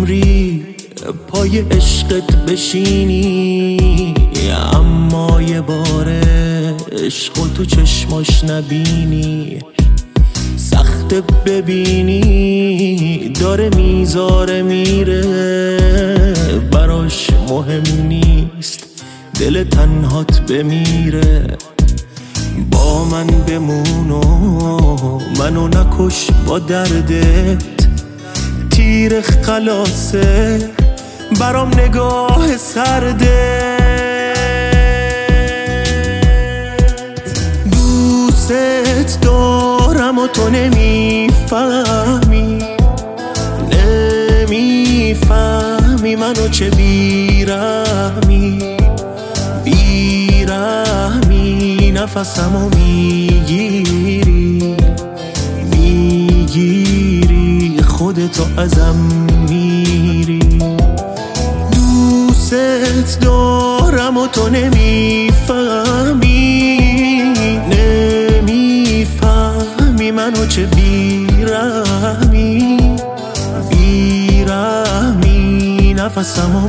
عمری پای عشقت بشینی، اما یه بار عشقو تو چشماش نبینی. سخت ببینی داره میذاره میره، براش مهم نیست دل تنهات بمیره. با من بمون و منو نکش با دردت، تیر خلاصه برام نگاه سرده. دوست دارم و تو نمیفهمی، نمیفهمی منو چه بیرحمی، بیرحمی نفسمو میگیری، میگیری خودتو ازم میری. دوست دارم و تو نمیفهمی، نمیفهمی منو چه بیرحمی، بیرحمی نفسمو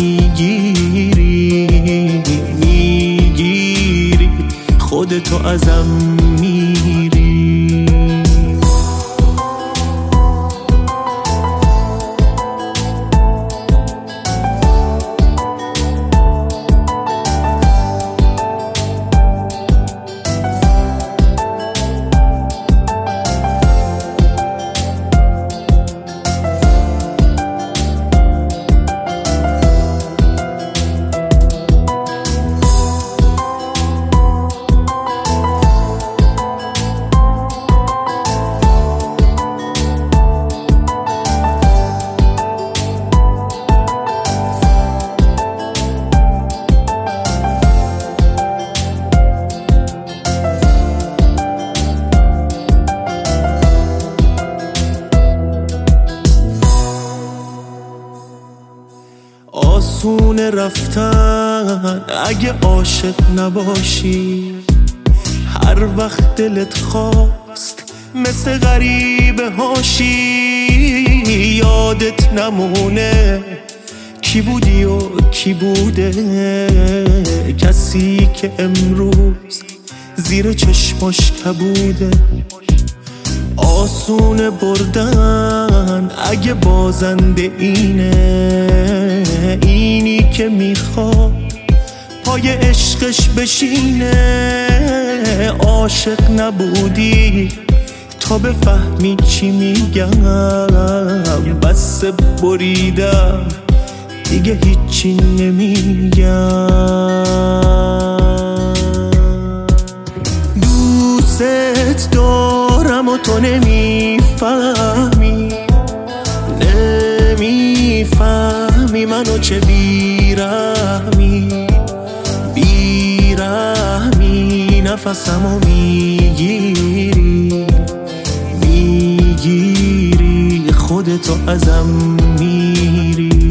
میگیری، میگیری خودتو ازم میری. آسونه رفتن اگه عاشق نباشی، هر وقت دلت خواست مثل غریبه هاشی. یادت نمونه کی بودی و کی بوده، کسی که امروز زیر چشماش کبوده. آسونه بردن اگه بازنده اینه، اینی که میخواد پای عشقش بشینه. عاشق نبودی تا بفهمی چی میگم، بس بریدم دیگه هیچی نمیگم. دوست دارم و تو نمیفهمی، نمیفهمی منو چه بیرحمی، بیرحمی نفسمو میگیری، میگیری خودتو ازم میری.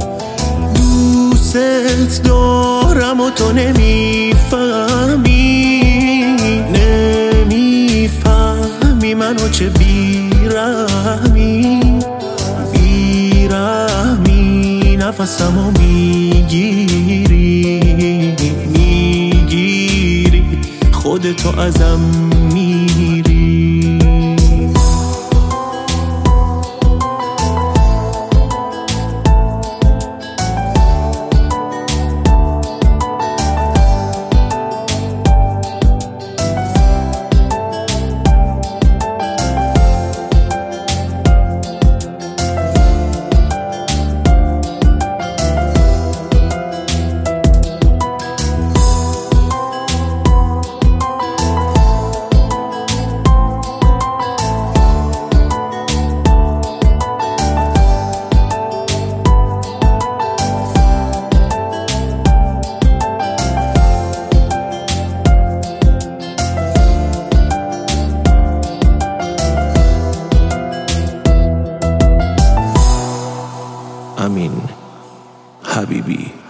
دوست دارم و تو نمیفهمی، نمیفهمی منو چه بیرحمی، بیرحمی نفسمو میگیری، میگیری خودتو ازم میری. امین حبیبی.